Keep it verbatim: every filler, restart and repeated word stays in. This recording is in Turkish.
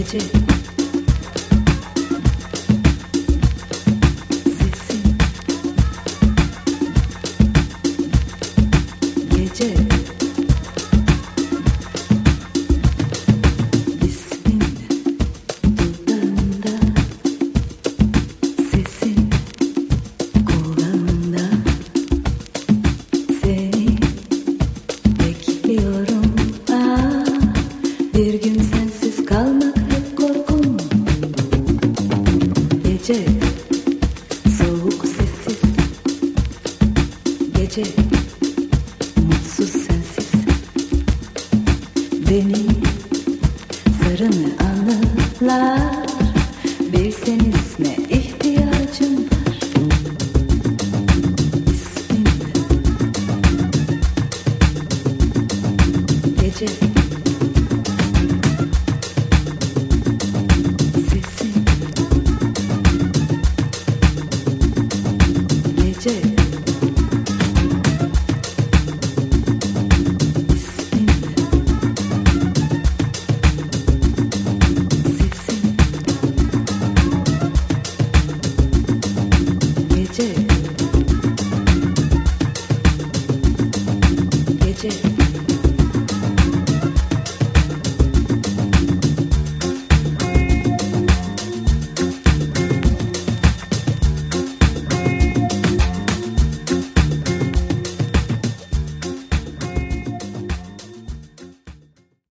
Gece Gece ismin dudağında, sesin kulağında. Seni bekliyorum. Ah, bir gün sensiz kalmak hep korkum. Gece soğuk sessiz, gece mutsuz sensiz. Beni sarını anılar, bilseniz ne